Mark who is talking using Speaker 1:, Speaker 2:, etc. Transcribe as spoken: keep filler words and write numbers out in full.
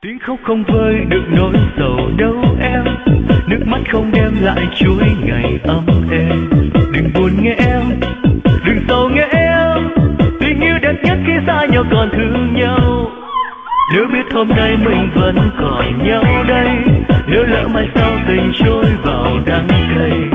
Speaker 1: Tiếng khóc không vơi được nỗi sầu đâu em, nước mắt không đem lại chuỗi ngày ấm êm. Đừng buồn nghe em, đừng sầu nghe em, tình yêu đẹp nhất khi xa nhau còn thương nhau. Nếu biết hôm nay mình vẫn còn nhau đây, nếu lỡ mai sau tình trôi vào đắng cay,